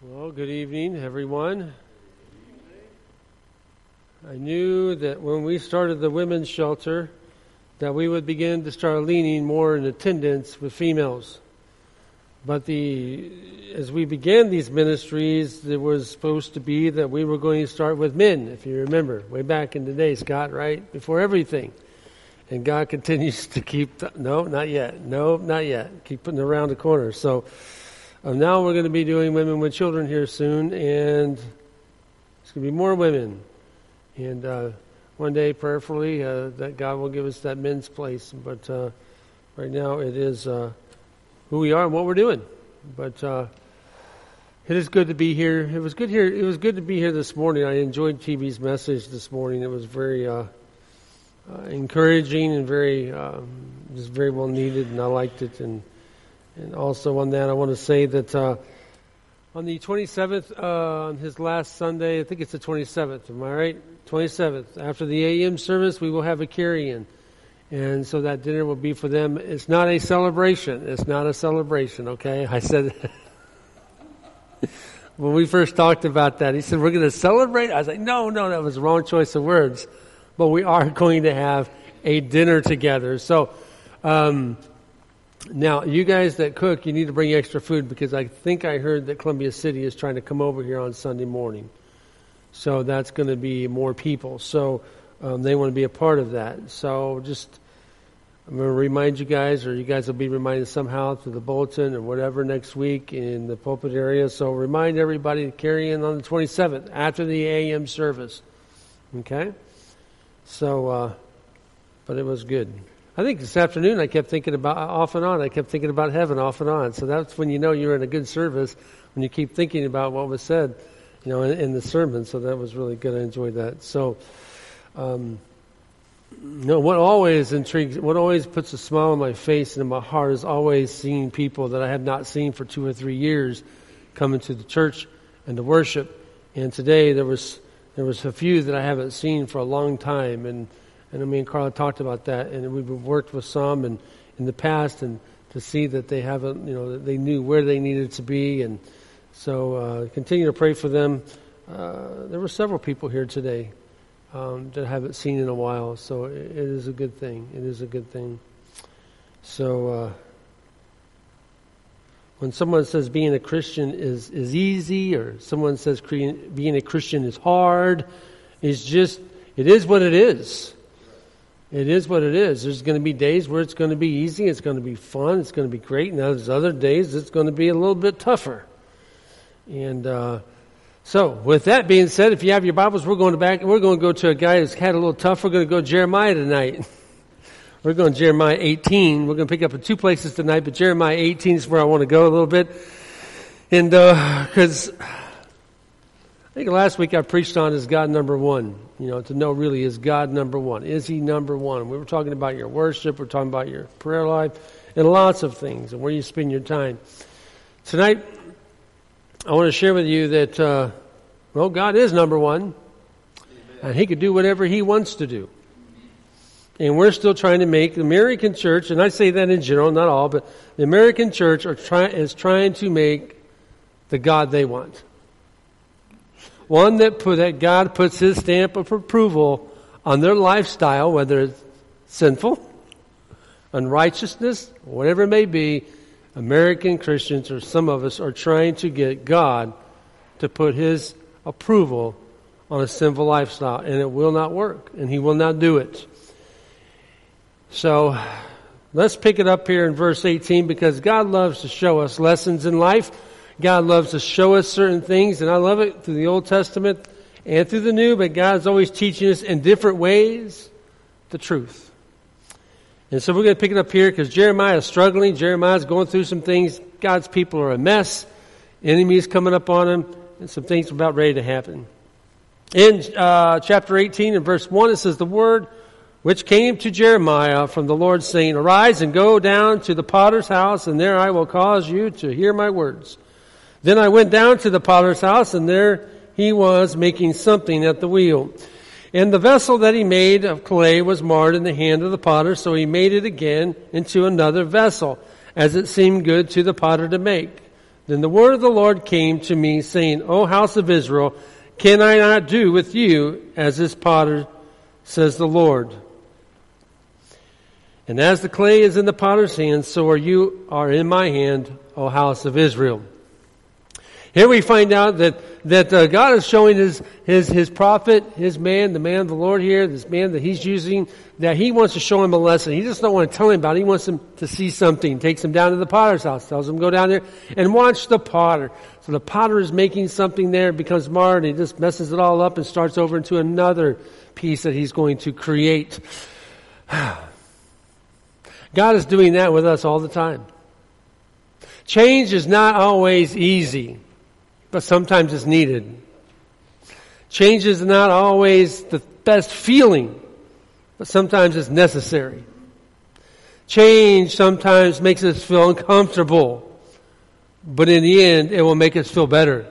Well, good evening, everyone. I knew that when we started the women's shelter that we would begin to start leaning more in attendance with females. But as we began these ministries, it was supposed to be that we were going to start with men, if you remember, way back in the day, Scott, right? Before everything. And God continues to keep, no, not yet. Keep putting it around the corner. So now we're going to be doing women with children here soon, and it's going to be more women. And one day, prayerfully, that God will give us that men's place. But right now, it is who we are and what we're doing. But it is good to be here. It was good here. It was good to be here this morning. I enjoyed TV's message this morning. It was very encouraging and just very well needed, and I liked it. And also on that, I want to say that on the 27th, on his last Sunday, I think it's the 27th, am I right? 27th. After the AM service, we will have a carry-in. And so that dinner will be for them. It's not a celebration. It's not a celebration, okay? I said, when we first talked about that, he said, we're going to celebrate? I was like, no, that was the wrong choice of words. But we are going to have a dinner together. So, now, you guys that cook, you need to bring extra food because I think I heard that Columbia City is trying to come over here on Sunday morning. So that's going to be more people. So they want to be a part of that. So I'm going to remind you guys, or you guys will be reminded somehow through the bulletin or whatever next week in the pulpit area. So remind everybody to carry in on the 27th after the AM service. Okay? So, but it was good. I think this afternoon I kept thinking about off and on. I kept thinking about heaven off and on. So that's when you know you're in a good service, when you keep thinking about what was said, in the sermon. So that was really good. I enjoyed that. So, what always intrigues, what always puts a smile on my face and in my heart is always seeing people that I have not seen for 2 or 3 years come into the church and to worship. And today there was a few that I haven't seen for a long time, and me and Carla talked about that, and we've worked with some in the past, and to see that they haven't, that they knew where they needed to be, and so continue to pray for them. There were several people here today that I haven't seen in a while, so it is a good thing. It is a good thing. So when someone says being a Christian is easy, or someone says being a Christian is hard, it is what it is. It is what it is. There's going to be days where it's going to be easy, it's going to be fun, it's going to be great, and there's other days it's going to be a little bit tougher. And so, with that being said, if you have your Bibles, we're going to go to a guy who's had a little tough. We're going to go to Jeremiah tonight. We're going to Jeremiah 18. We're going to pick up in 2 places tonight, but Jeremiah 18 is where I want to go a little bit. And because I think last week I preached on is God number one. To know really, is God number one? Is He number one? We were talking about your worship. We're talking about your prayer life and lots of things and where you spend your time. Tonight, I want to share with you that, God is number one. And He could do whatever He wants to do. And we're still trying to make the American church, and I say that in general, not all, but the American church is trying to make the God they want. One that God puts His stamp of approval on their lifestyle, whether it's sinful, unrighteousness, whatever it may be. American Christians, or some of us, are trying to get God to put His approval on a sinful lifestyle, and it will not work, and He will not do it. So let's pick it up here in verse 18, because God loves to show us lessons in life. God loves to show us certain things, and I love it through the Old Testament and through the New, but God's always teaching us in different ways the truth. And so we're going to pick it up here because Jeremiah is struggling. Jeremiah's going through some things. God's people are a mess. Enemies coming up on him, and some things are about ready to happen. In chapter 18 and verse 1, it says, "The word which came to Jeremiah from the Lord, saying, Arise and go down to the potter's house, and there I will cause you to hear my words. Then I went down to the potter's house, and there he was making something at the wheel. And the vessel that he made of clay was marred in the hand of the potter, so he made it again into another vessel, as it seemed good to the potter to make. Then the word of the Lord came to me, saying, O house of Israel, can I not do with you as this potter, says the Lord? And as the clay is in the potter's hand, so are in my hand, O house of Israel. Here we find out that God is showing his prophet, his man, the man of the Lord here, this man that he's using, that he wants to show him a lesson. He just don't want to tell him about it. He wants him to see something. Takes him down to the potter's house, tells him go down there and watch the potter. So the potter is making something there, it becomes marred, and he just messes it all up and starts over into another piece that he's going to create. God is doing that with us all the time. Change is not always easy, but sometimes it's needed. Change is not always the best feeling, but sometimes it's necessary. Change sometimes makes us feel uncomfortable, but in the end, it will make us feel better.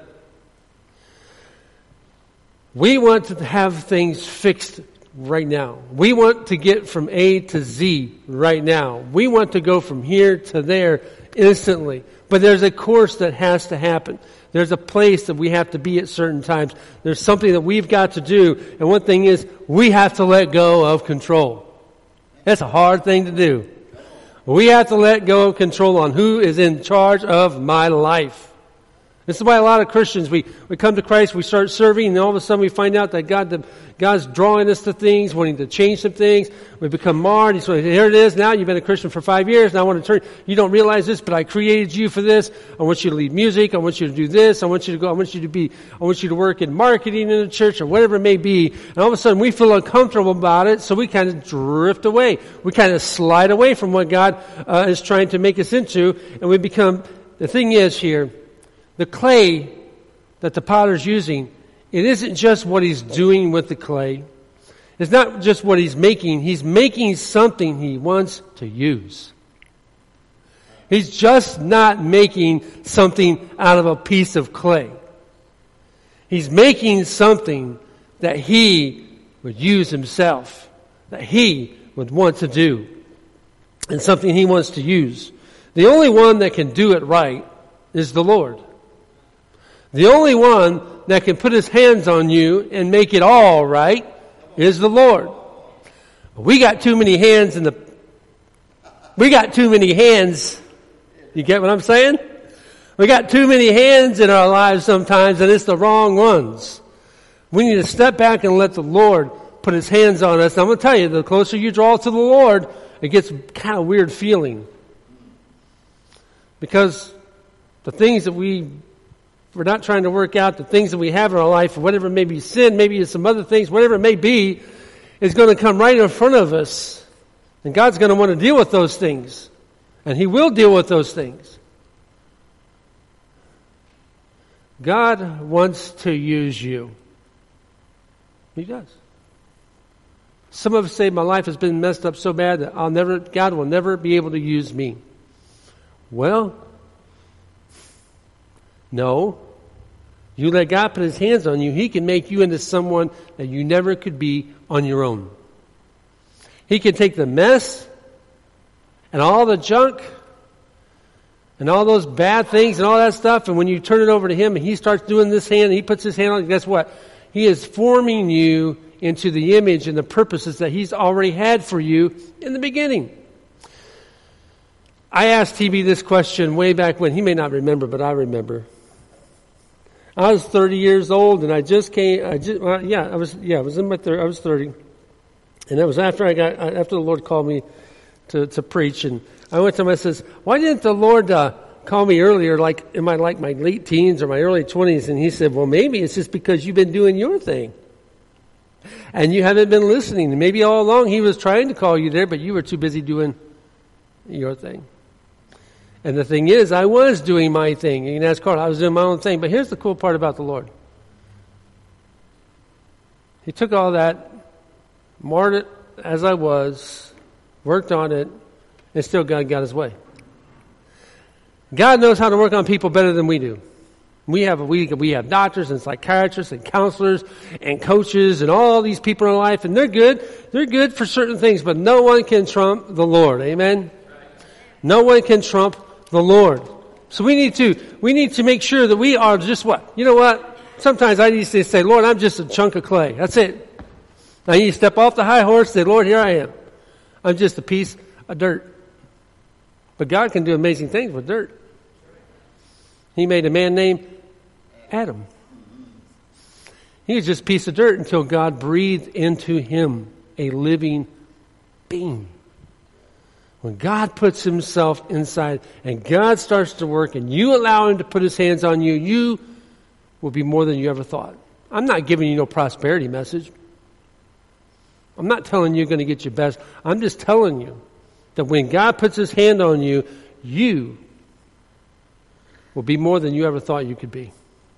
We want to have things fixed right now. We want to get from A to Z right now. We want to go from here to there instantly. But there's a course that has to happen. There's a place that we have to be at certain times. There's something that we've got to do. And one thing is, we have to let go of control. That's a hard thing to do. We have to let go of control on who is in charge of my life. This is why a lot of Christians, we come to Christ, we start serving, and all of a sudden we find out that God's drawing us to things, wanting to change some things. We become marred. He's like, here it is now. You've been a Christian for 5 years. Now I want to turn. You don't realize this, but I created you for this. I want you to lead music. I want you to do this. I want you to work in marketing in the church or whatever it may be. And all of a sudden we feel uncomfortable about it, so we kind of drift away. We kind of slide away from what God is trying to make us into, and we become, the thing is here, the clay that the potter's using, it isn't just what he's doing with the clay. It's not just what he's making. He's making something he wants to use. He's just not making something out of a piece of clay. He's making something that he would use himself, that he would want to do, and something he wants to use. The only one that can do it right is the Lord. The only one that can put his hands on you and make it all right is the Lord. We got too many hands we got too many hands. You get what I'm saying? We got too many hands in our lives sometimes, and it's the wrong ones. We need to step back and let the Lord put his hands on us. And I'm going to tell you, the closer you draw to the Lord, it gets kind of weird feeling. Because the things that we're not trying to work out, the things that we have in our life, whatever it may be, sin, maybe it's some other things, whatever it may be, is going to come right in front of us. And God's going to want to deal with those things. And he will deal with those things. God wants to use you. He does. Some of us say, my life has been messed up so bad that God will never be able to use me. Well, no. You let God put his hands on you, he can make you into someone that you never could be on your own. He can take the mess and all the junk and all those bad things and all that stuff, and when you turn it over to him and he starts doing this hand and he puts his hand on it, guess what? He is forming you into the image and the purposes that he's already had for you in the beginning. I asked TB this question way back when. He may not remember, but I remember. I was 30 years old, and I was in my 30s. I was 30, and that was after the Lord called me to preach. And I went to him. I says, "Why didn't the Lord call me earlier? Like in my late teens or my early 20s?" And he said, "Well, maybe it's just because you've been doing your thing, and you haven't been listening. And maybe all along he was trying to call you there, but you were too busy doing your thing." And the thing is, I was doing my thing. You can ask Carl, I was doing my own thing. But here's the cool part about the Lord. He took all that, marred it as I was, worked on it, and still God got his way. God knows how to work on people better than we do. We have doctors and psychiatrists and counselors and coaches and all these people in our life, and they're good. They're good for certain things, but no one can trump the Lord. Amen? No one can trump the Lord. So we need to make sure that we are just what? You know what? Sometimes I need to say, Lord, I'm just a chunk of clay. That's it. I need to step off the high horse and say, Lord, here I am. I'm just a piece of dirt. But God can do amazing things with dirt. He made a man named Adam. He was just a piece of dirt until God breathed into him a living being. When God puts himself inside and God starts to work and you allow him to put his hands on you, you will be more than you ever thought. I'm not giving you no prosperity message. I'm not telling you you're going to get your best. I'm just telling you that when God puts his hand on you, you will be more than you ever thought you could be.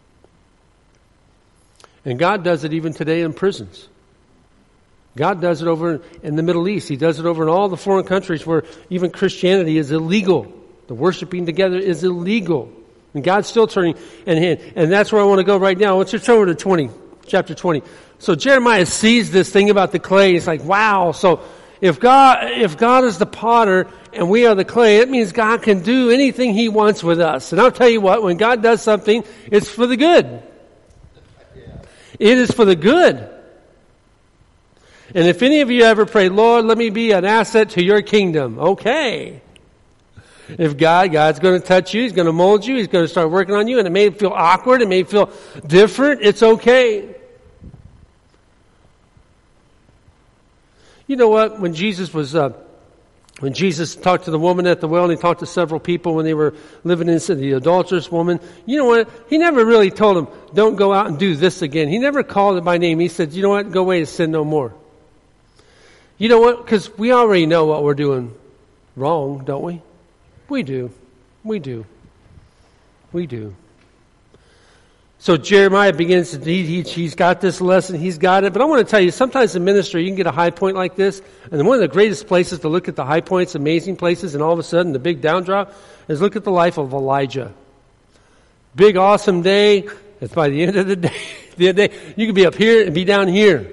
And God does it even today in prisons. God does it over in the Middle East. He does it over in all the foreign countries where even Christianity is illegal. The worshiping together is illegal. And God's still turning and that's where I want to go right now. Let's just turn over to chapter 20. So Jeremiah sees this thing about the clay. He's like, wow. So if God is the potter and we are the clay, it means God can do anything he wants with us. And I'll tell you what, when God does something, it's for the good. It is for the good. And if any of you ever pray, Lord, let me be an asset to your kingdom. Okay. If God's going to touch you, he's going to mold you, he's going to start working on you, and it may feel awkward, it may feel different, it's okay. You know what? When Jesus talked to the woman at the well, and he talked to several people when they were living in the adulterous woman, you know what? He never really told them, don't go out and do this again. He never called it by name. He said, you know what? Go away and sin no more. You know what? Because we already know what we're doing wrong, don't we? We do. So Jeremiah begins, he's got this lesson, he's got it. But I want to tell you, sometimes in ministry, you can get a high point like this. And one of the greatest places to look at the high points, amazing places, and all of a sudden the big downdrop, is look at the life of Elijah. Big, awesome day. It's by the end of the day, you could be up here and be down here.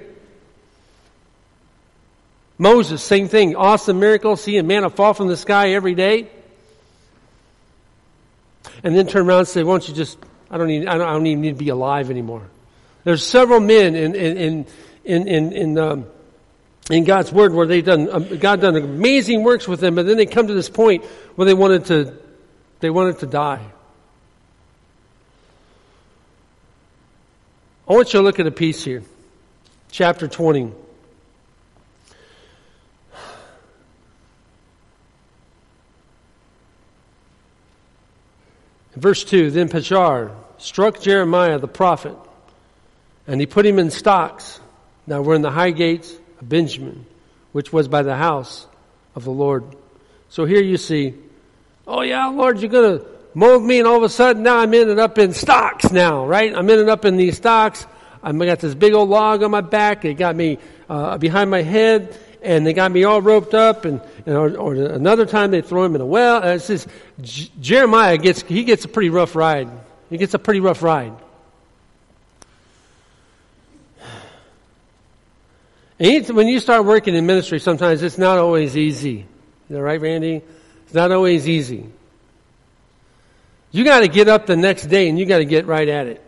Moses, same thing. Awesome miracle, seeing manna fall from the sky every day. And then turn around and say, won't you just, I don't even need to be alive anymore. There's several men in God's word where God done amazing works with them, but then they come to this point where they wanted to die. I want you to look at a piece here. Chapter 20. Verse 2, then Pashur struck Jeremiah the prophet, and he put him in stocks. Now we're in the high gates of Benjamin, which was by the house of the Lord. So here you see, oh yeah, Lord, you're going to mold me, and all of a sudden now I'm ended up in stocks now, right? I'm ended up in these stocks. I got this big old log on my back. They got me behind my head, and they got me all roped up, or another time they throw him in a well. It's just, Jeremiah gets a pretty rough ride. He gets a pretty rough ride. And when you start working in ministry, sometimes it's not always easy. Is that right, Randy? It's not always easy. You got to get up the next day and you got to get right at it.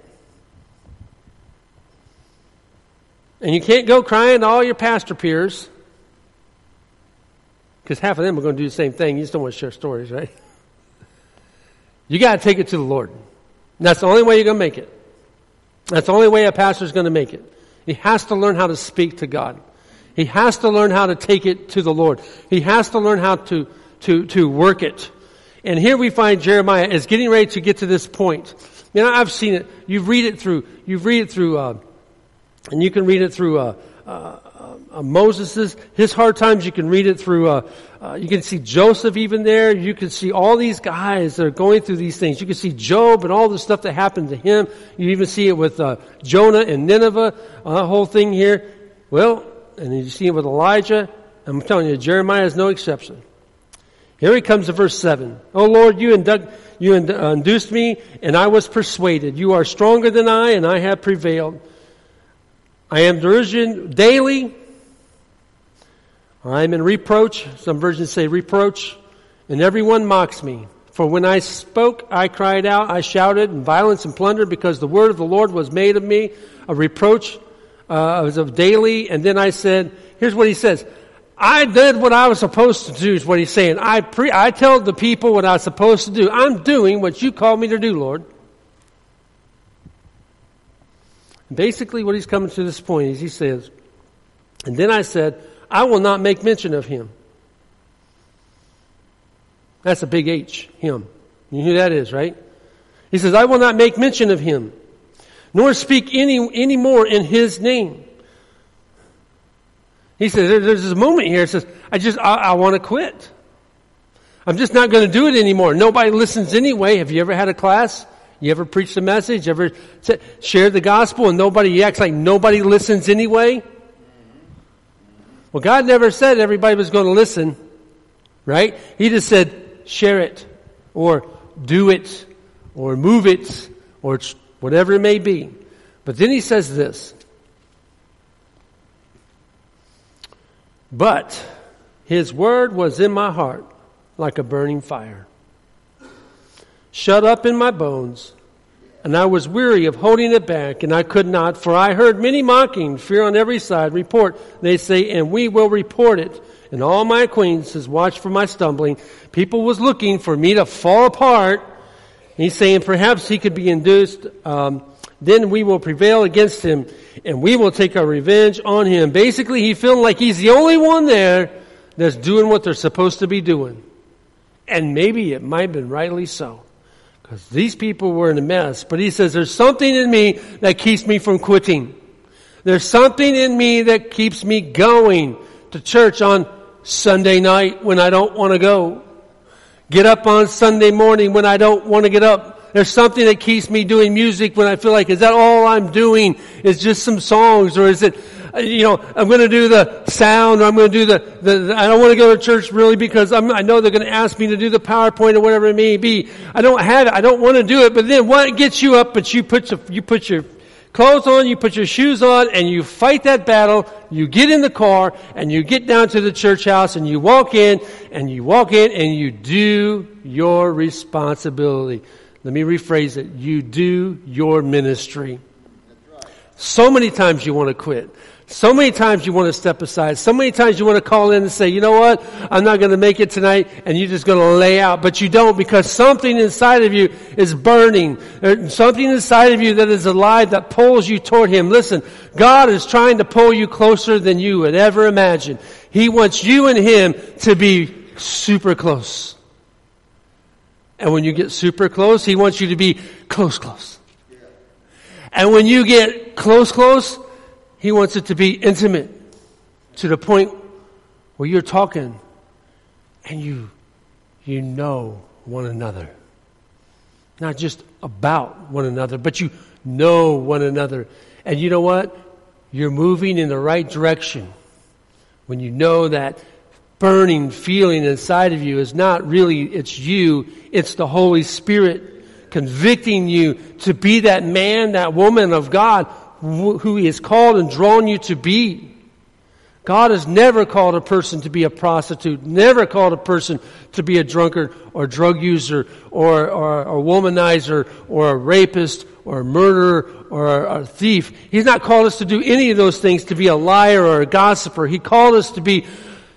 And you can't go crying to all your pastor peers, because half of them are going to do the same thing. You just don't want to share stories, right? You got to take it to the Lord. And that's the only way you're going to make it. That's the only way a pastor is going to make it. He has to learn how to speak to God. He has to learn how to take it to the Lord. He has to learn how to work it. And here we find Jeremiah is getting ready to get to this point. You know, I've seen it. You read it through, and you can read it through Moses's, his hard times. You can read it through, you can see Joseph even there. You can see all these guys that are going through these things. You can see Job and all the stuff that happened to him. You even see it with Jonah and Nineveh, the whole thing here. Well, and you see it with Elijah. I'm telling you, Jeremiah is no exception. Here he comes to verse 7. Oh Lord, you induced me, and I was persuaded. You are stronger than I, and I have prevailed. I am derision daily. I am in reproach. Some versions say reproach. And everyone mocks me. For when I spoke, I cried out, I shouted in violence and plunder, because the word of the Lord was made of me a reproach of daily. And then I said, here's what he says. I did what I was supposed to do, is what he's saying. I tell the people what I was supposed to do. I'm doing what you called me to do, Lord. Basically what he's coming to this point is he says, and then I said, I will not make mention of him. That's a big H, him. You know who that is, right? He says, I will not make mention of him, nor speak any more in his name. He says, there's this moment here, it says, I want to quit. I'm just not going to do it anymore. Nobody listens anyway. Have you ever had a class? You ever preached a message? Ever shared the gospel and nobody acts like nobody listens anyway? Well, God never said everybody was going to listen, right? He just said, share it, or do it, or move it, or whatever it may be. But then he says this. But his word was in my heart like a burning fire, shut up in my bones, and I was weary of holding it back, and I could not, for I heard many mocking, fear on every side, report, they say, and we will report it. And all my acquaintances watched for my stumbling. People was looking for me to fall apart. He's saying perhaps he could be induced. Then we will prevail against him, and we will take our revenge on him. Basically, he feeling like he's the only one there that's doing what they're supposed to be doing. And maybe it might have been rightly so, because these people were in a mess. But he says, there's something in me that keeps me from quitting. There's something in me that keeps me going to church on Sunday night when I don't want to go. Get up on Sunday morning when I don't want to get up. There's something that keeps me doing music when I feel like, is that all I'm doing? Is just some songs? Or is it, I'm going to do the sound, or I'm going to do I don't want to go to church really because I know they're going to ask me to do the PowerPoint or whatever it may be. I don't have it. I don't want to do it. But then what gets you up? But you put your clothes on, you put your shoes on, and you fight that battle. You get in the car, and you get down to the church house, and you walk in, and you do your responsibility. Let me rephrase it. You do your ministry. So many times you want to quit. So many times you want to step aside. So many times you want to call in and say, you know what? I'm not going to make it tonight, and you're just going to lay out. But you don't, because something inside of you is burning. There's something inside of you that is alive that pulls you toward Him. Listen, God is trying to pull you closer than you would ever imagine. He wants you and Him to be super close. And when you get super close, He wants you to be close. And when you get close, He wants it to be intimate, to the point where you're talking and you know one another. Not just about one another, but you know one another. And you know what? You're moving in the right direction when you know that burning feeling inside of you is not really, it's you, it's the Holy Spirit convicting you to be that man, that woman of God who He has called and drawn you to be. God has never called a person to be a prostitute, never called a person to be a drunkard or drug user or a womanizer or a rapist or a murderer or a thief. He's not called us to do any of those things, to be a liar or a gossiper. He called us to be,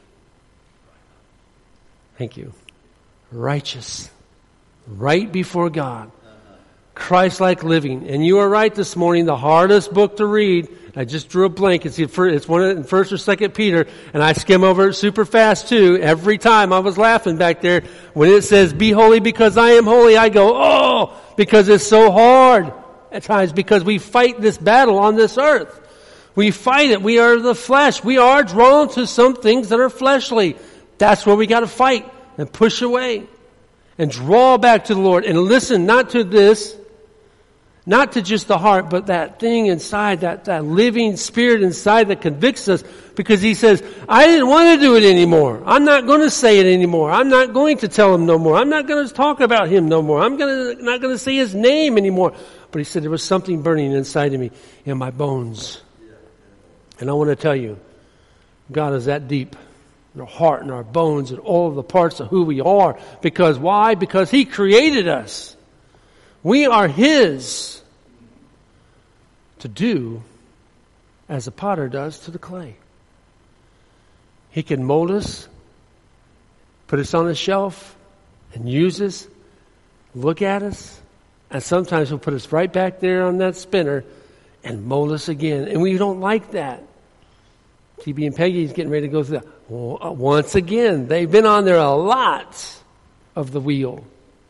righteous, right before God. Christ-like living. And you are right this morning, the hardest book to read. I just drew a blank. It's one in 1st or 2nd Peter, and I skim over it super fast too. Every time I was laughing back there when it says, be holy because I am holy. I go, oh, because it's so hard at times, because we fight this battle on this earth. We fight it. We are the flesh. We are drawn to some things that are fleshly. That's where we got to fight and push away and draw back to the Lord and listen, not to this, not to just the heart, but that thing inside, that living spirit inside that convicts us, because He says, I didn't want to do it anymore. I'm not going to say it anymore. I'm not going to tell Him no more. I'm not going to talk about Him no more. I'm not going to say His name anymore. But He said there was something burning inside of me, in my bones. And I want to tell you, God is that deep. and our heart and our bones and all of the parts of who we are. Because why? Because He created us. We are His to do as the potter does to the clay. He can mold us, put us on a shelf, and use us, look at us, and sometimes He'll put us right back there on that spinner and mold us again. And we don't like that. TB and Peggy's getting ready to go through that. Once again, they've been on there a lot of the wheel.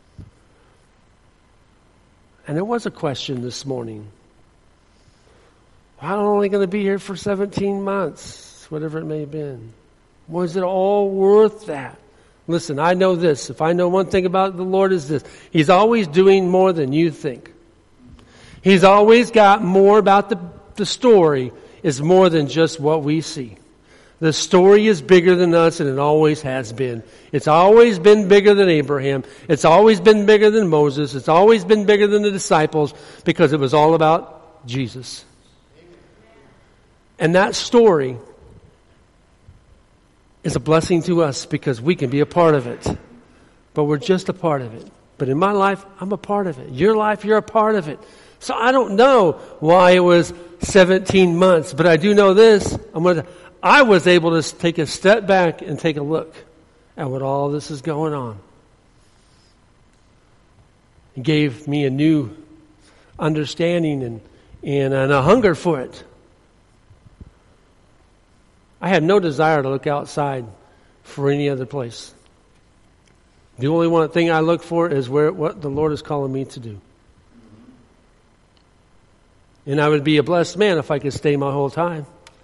And there was a question this morning. I'm only going to be here for 17 months, whatever it may have been. Was it all worth that? Listen, I know this. If I know one thing about the Lord is this. He's always doing more than you think. He's always got more about the story is more than just what we see. The story is bigger than us, and it always has been. It's always been bigger than Abraham. It's always been bigger than Moses. It's always been bigger than the disciples because it was all about Jesus. And that story is a blessing to us because we can be a part of it. But we're just a part of it. But in my life, I'm a part of it. Your life, you're a part of it. So I don't know why it was 17 months, but I do know this. I was able to take a step back and take a look at what all this is going on. It gave me a new understanding and a hunger for it. I had no desire to look outside for any other place. The only one thing I look for is what the Lord is calling me to do. And I would be a blessed man if I could stay my whole time.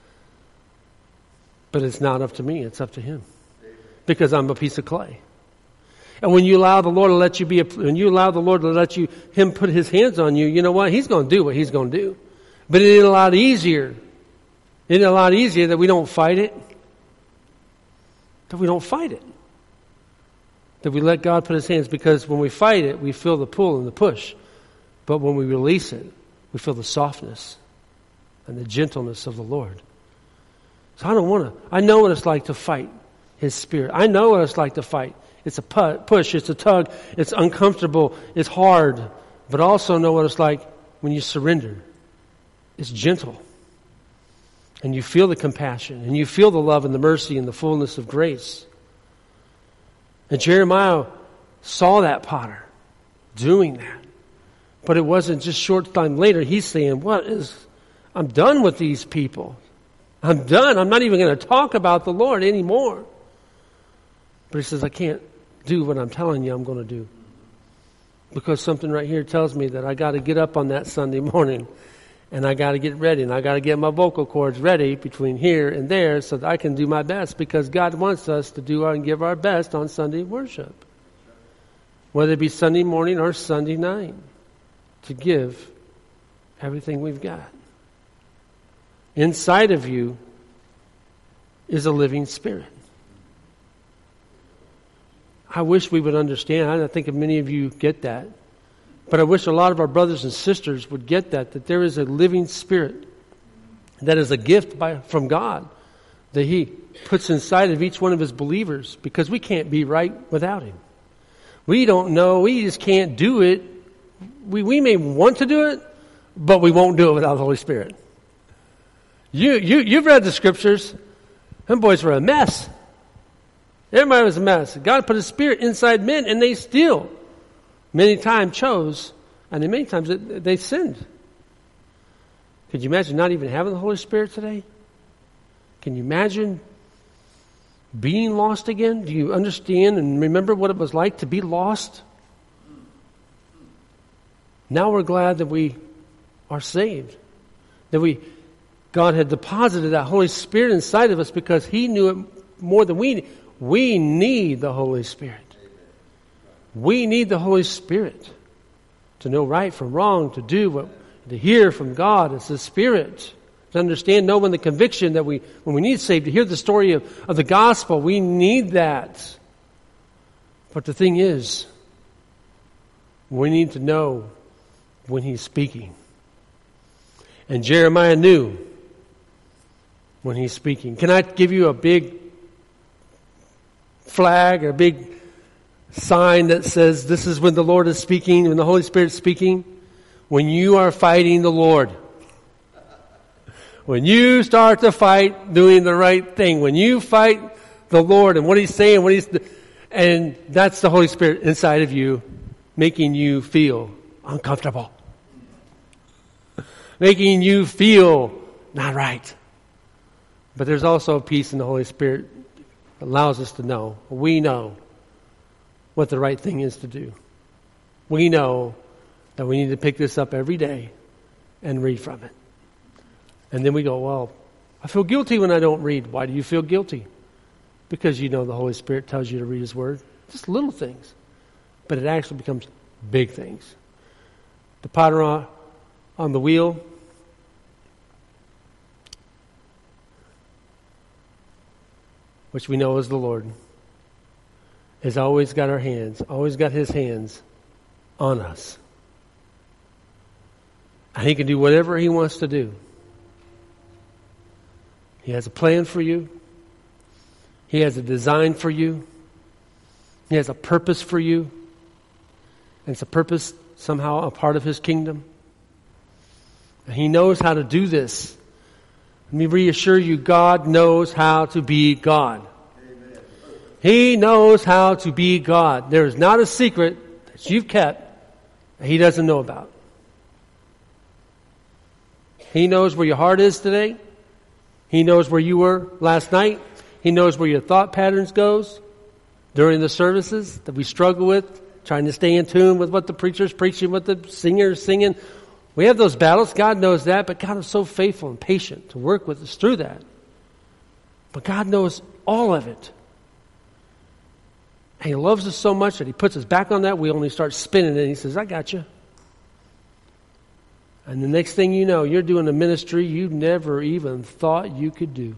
But it's not up to me, it's up to Him. Because I'm a piece of clay. And when you allow the Lord to let Him put His hands on you, you know what? He's going to do what He's going to do. But it ain't a lot easier. It ain't a lot easier that we don't fight it. That we don't fight it. That we let God put His hands, because when we fight it, we feel the pull and the push. But when we release it, we feel the softness and the gentleness of the Lord. So I know what it's like to fight His Spirit. I know what it's like to fight. It's a push, it's a tug, it's uncomfortable, it's hard. But I also know what it's like when you surrender. It's gentle. And you feel the compassion, and you feel the love and the mercy and the fullness of grace. And Jeremiah saw that potter doing that. But it wasn't just short time later. He's saying, I'm done with these people. I'm done. I'm not even going to talk about the Lord anymore. But he says, I can't do what I'm telling you I'm going to do. Because something right here tells me that I got to get up on that Sunday morning and I got to get ready, and I got to get my vocal cords ready between here and there so that I can do my best, because God wants us to do and give our best on Sunday worship. Whether it be Sunday morning or Sunday night, to give everything we've got. Inside of you is a living Spirit. I wish we would understand. I think many of you get that. But I wish a lot of our brothers and sisters would get that there is a living Spirit that is a gift from God that He puts inside of each one of His believers, because we can't be right without Him. We don't know. We just can't do it. We may want to do it, but we won't do it without the Holy Spirit. You've read the Scriptures. Them boys were a mess. Everybody was a mess. God put His Spirit inside men, and they still many times chose, and many times they sinned. Could you imagine not even having the Holy Spirit today? Can you imagine being lost again? Do you understand and remember what it was like to be lost? Now we're glad that we are saved. That God had deposited that Holy Spirit inside of us because He knew it more than we need. We need the Holy Spirit. We need the Holy Spirit to know right from wrong, to hear from God. It's the Spirit. To understand, know when the conviction that when we need saved, to hear the story of the gospel, we need that. But the thing is, we need to know when He's speaking. And Jeremiah knew when He's speaking. Can I give you a big flag or a big sign that says this is when the Lord is speaking, when the Holy Spirit is speaking. When you are fighting the Lord. When you start to fight doing the right thing. When you fight the Lord and what He's saying, and that's the Holy Spirit inside of you making you feel uncomfortable. Making you feel not right. But there's also a peace in the Holy Spirit that allows us to know. We know what the right thing is to do. We know that we need to pick this up every day and read from it. And then we go, well, I feel guilty when I don't read. Why do you feel guilty? Because you know the Holy Spirit tells you to read His Word. Just little things. But it actually becomes big things. The potter on the wheel, which we know is the Lord, has always got our hands, always got His hands on us. And He can do whatever He wants to do. He has a plan for you. He has a design for you. He has a purpose for you. And it's a purpose somehow a part of His kingdom. And He knows how to do this. Let me reassure you, God knows how to be God. Amen. He knows how to be God. There is not a secret that you've kept that He doesn't know about. He knows where your heart is today. He knows where you were last night. He knows where your thought patterns goes during the services that we struggle with, trying to stay in tune with what the preacher's preaching, what the singer's singing. We have those battles. God knows that, but God is so faithful and patient to work with us through that. But God knows all of it. And He loves us so much that He puts us back on that wheel and He starts spinning it and He says, I got you. And the next thing you know, you're doing a ministry you never even thought you could do.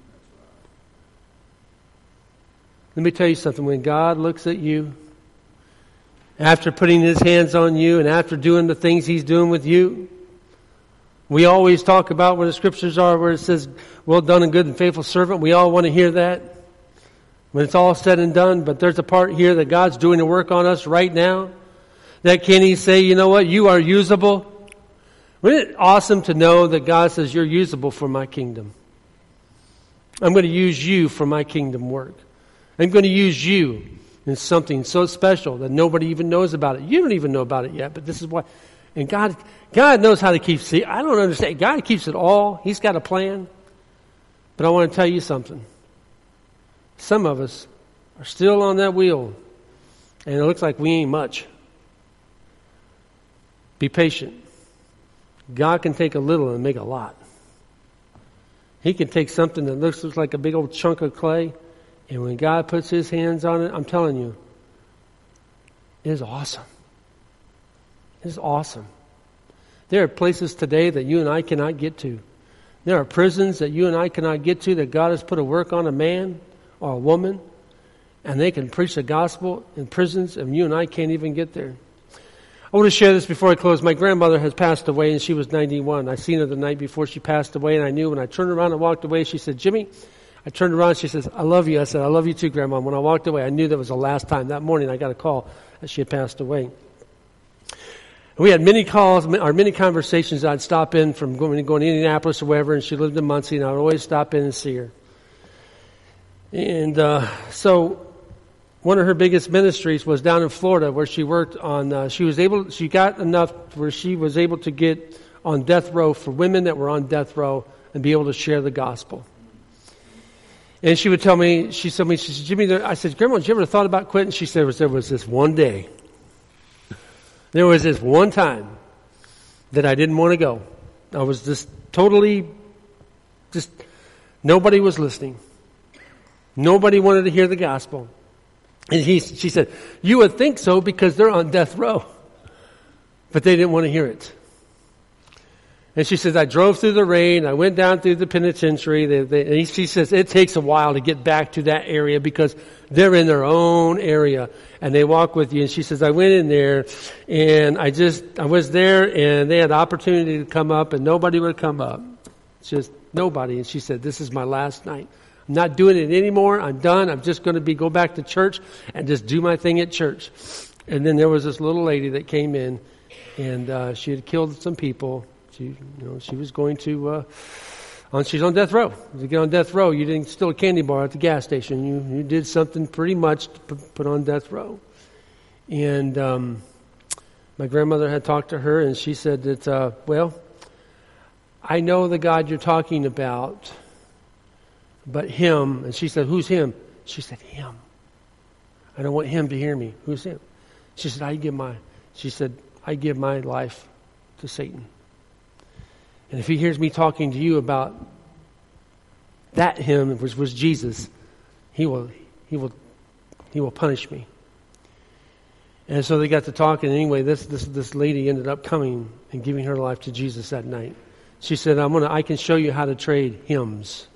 Let me tell you something. When God looks at you, after putting His hands on you and after doing the things He's doing with you, we always talk about where the scriptures are, where it says, well done and good and faithful servant. We all want to hear that when it's all said and done. But there's a part here that God's doing the work on us right now. That can He say, you know what, you are usable. Isn't it awesome to know that God says you're usable for my kingdom? I'm going to use you for my kingdom work. I'm going to use you in something so special that nobody even knows about it. You don't even know about it yet, but this is why. And God knows how to keep. See, I don't understand. God keeps it all. He's got a plan. But I want to tell you something. Some of us are still on that wheel, and it looks like we ain't much. Be patient. God can take a little and make a lot. He can take something that looks like a big old chunk of clay, and when God puts His hands on it, I'm telling you, it is awesome. It is awesome. There are places today that you and I cannot get to. There are prisons that you and I cannot get to that God has put a work on a man or a woman, and they can preach the gospel in prisons, and you and I can't even get there. I want to share this before I close. My grandmother has passed away, and she was 91. I seen her the night before she passed away, and I knew when I turned around and walked away, she said, Jimmy, I turned around, she says, I love you. I said, I love you too, Grandma. When I walked away, I knew that was the last time. That morning, I got a call that she had passed away. We had many calls, or many conversations. I'd stop in from going to Indianapolis or wherever, and she lived in Muncie, and I would always stop in and see her. And so one of her biggest ministries was down in Florida, where she worked on. She got enough where she was able to get on death row for women that were on death row and be able to share the gospel. And she would tell me, she said, Jimmy, I said, Grandma, did you ever thought about quitting? She said, there was this one day. There was this one time that I didn't want to go. I was just nobody was listening. Nobody wanted to hear the gospel. And she said, you would think so because they're on death row. But they didn't want to hear it. And she says, I drove through the rain. I went down through the penitentiary. And she says, it takes a while to get back to that area because they're in their own area. And they walk with you. And she says, I went in there and I was there and they had opportunity to come up and nobody would come up. Just nobody. And she said, this is my last night. I'm not doing it anymore. I'm done. I'm just going to go back to church and just do my thing at church. And then there was this little lady that came in, and she had killed some people. She was going to, she's on death row. To get on death row, you didn't steal a candy bar at the gas station. You did something pretty much to put on death row. And my grandmother had talked to her, and she said that, I know the God you're talking about, but him. And she said, who's him? She said, him. I don't want him to hear me. Who's him? She said, I give my life to Satan. And if he hears me talking to you about that him, which was Jesus, he will punish me. And so they got to talking. Anyway, this lady ended up coming and giving her life to Jesus that night. She said, I can show you how to trade hymns.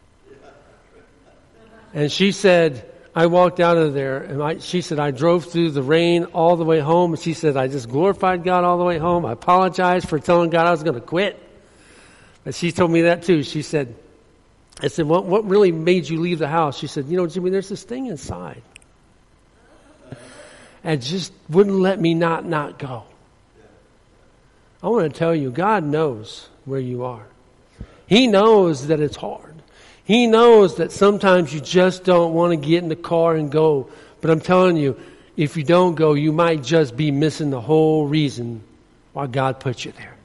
And she said, I walked out of there, and she said, I drove through the rain all the way home. And she said, I just glorified God all the way home. I apologized for telling God I was going to quit. And she told me that too. She said, I said, what really made you leave the house? She said, Jimmy, there's this thing inside. And just wouldn't let me not go. I want to tell you, God knows where you are. He knows that it's hard. He knows that sometimes you just don't want to get in the car and go. But I'm telling you, if you don't go, you might just be missing the whole reason why God put you there.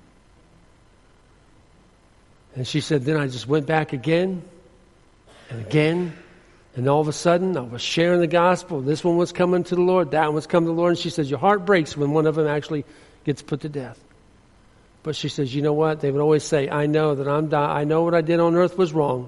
And she said, then I just went back again and again. And all of a sudden, I was sharing the gospel. This one was coming to the Lord. That one was coming to the Lord. And she says, your heart breaks when one of them actually gets put to death. But she says, you know what? They would always say, I know that I know what I did on earth was wrong.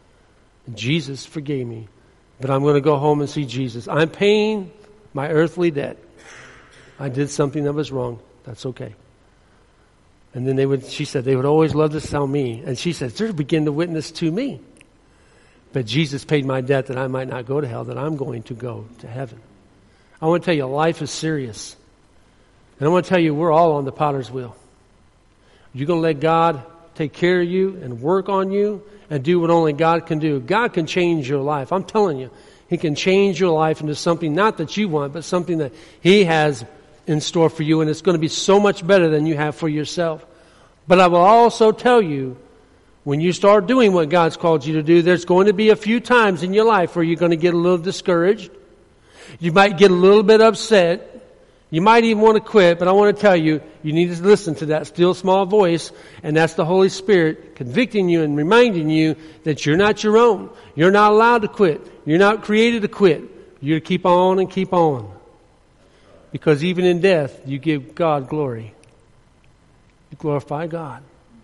Jesus forgave me, but I'm going to go home and see Jesus. I'm paying my earthly debt. I did something that was wrong. That's okay. And then she said, they would always love to tell me. And she said, they're beginning to witness to me. But Jesus paid my debt that I might not go to hell, that I'm going to go to heaven. I want to tell you, life is serious. And I want to tell you, we're all on the potter's wheel. You're going to let God take care of you and work on you and do what only God can do. God can change your life. I'm telling you, He can change your life into something not that you want, but something that He has in store for you, and it's going to be so much better than you have for yourself. But I will also tell you, when you start doing what God's called you to do, there's going to be a few times in your life where you're going to get a little discouraged. You might get a little bit upset. You might even want to quit, but I want to tell you, you need to listen to that still small voice, and that's the Holy Spirit convicting you and reminding you that you're not your own. You're not allowed to quit. You're not created to quit. You're to keep on and keep on. Because even in death, you give God glory. You glorify God.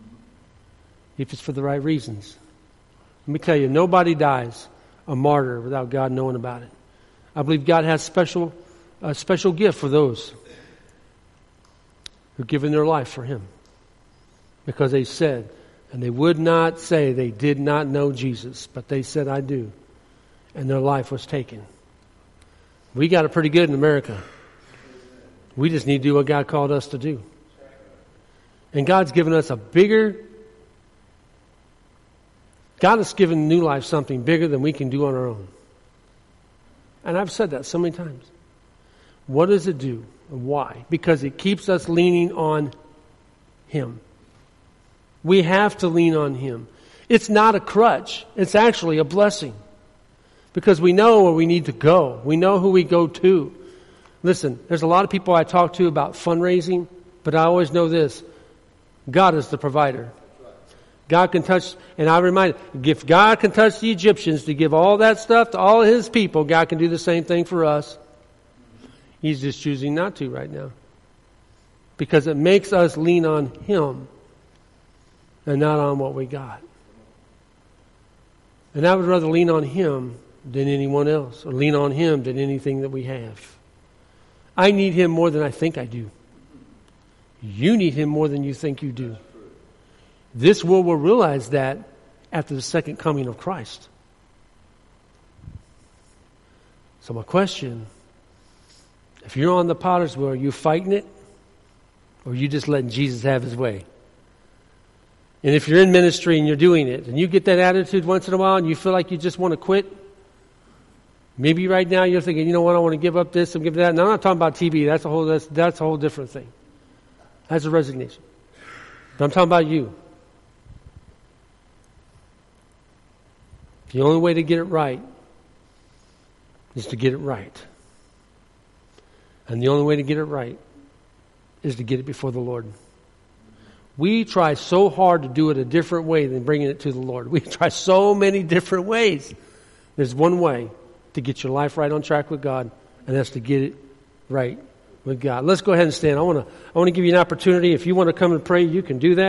If it's for the right reasons. Let me tell you, nobody dies a martyr without God knowing about it. I believe God has a special gift for those who've given their life for Him. Because they said, and they would not say they did not know Jesus, but they said, I do. And their life was taken. We got it pretty good in America. We just need to do what God called us to do. And God's given us God has given New Life something bigger than we can do on our own. And I've said that so many times. What does it do? And why? Because it keeps us leaning on Him. We have to lean on Him. It's not a crutch. It's actually a blessing. Because we know where we need to go. We know who we go to. Listen, there's a lot of people I talk to about fundraising, but I always know this. God is the provider. God can touch, and I remind you, if God can touch the Egyptians to give all that stuff to all of His people, God can do the same thing for us. He's just choosing not to right now. Because it makes us lean on Him and not on what we got. And I would rather lean on Him than anyone else, or lean on Him than anything that we have. I need Him more than I think I do. You need Him more than you think you do. This world will realize that after the second coming of Christ. So my question, if you're on the potter's wheel, are you fighting it? Or are you just letting Jesus have His way? And if you're in ministry and you're doing it, and you get that attitude once in a while and you feel like you just want to quit, maybe right now you're thinking, you know what, I want to give up this and give that. And I'm not talking about TV. That's a whole different thing. That's a resignation. But I'm talking about you. The only way to get it right is to get it right. And the only way to get it right is to get it before the Lord. We try so hard to do it a different way than bringing it to the Lord. We try so many different ways. There's one way to get your life right on track with God, and that's to get it right with God. Let's go ahead and stand. I want to give you an opportunity. If you want to come and pray, you can do that.